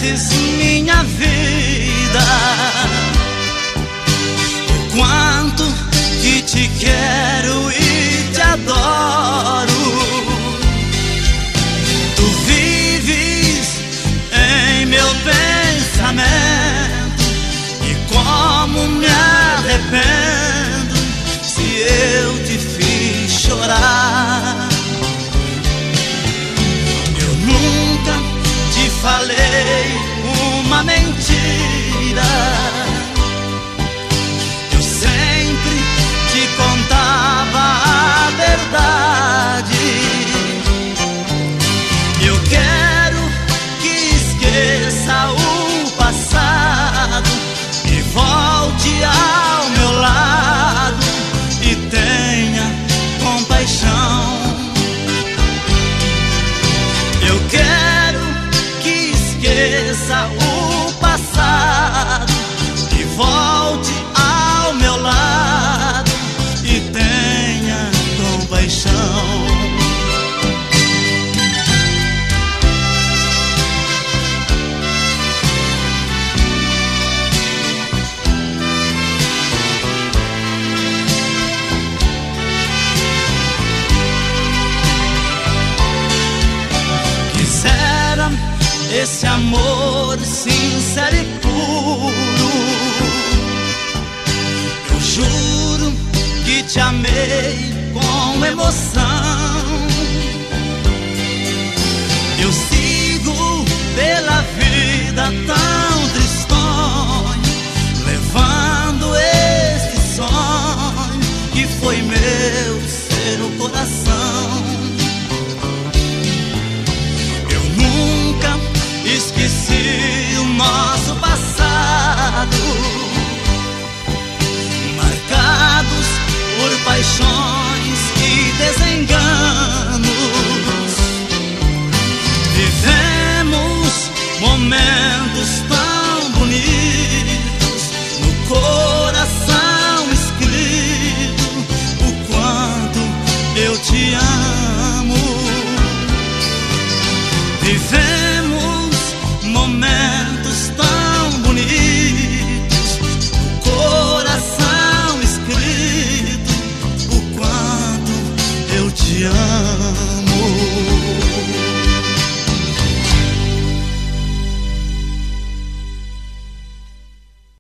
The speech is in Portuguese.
tivesses minha vida, o quanto que te quero e te adoro. Tu vives em meu pensamento, e como me arrependo se eu te fiz chorar. Eu nunca te falei uma mentira, eu sempre te contava a verdade. Eu quero que esqueça o passado e volte ao meu lado e tenha compaixão. Eu quero que esqueça o passado e volte ao meu lado e tenha compaixão. Quisera esse amor sincero e puro, eu juro que te amei com emoção. Eu sigo pela vida tão tristonho, levando este sonho que foi meu ser o coração. Eu nunca esqueci o nosso passado, marcados por paixões e desenganos. Vivemos momentos tão bonitos, no coração escrito o quanto eu te amo. Vivemos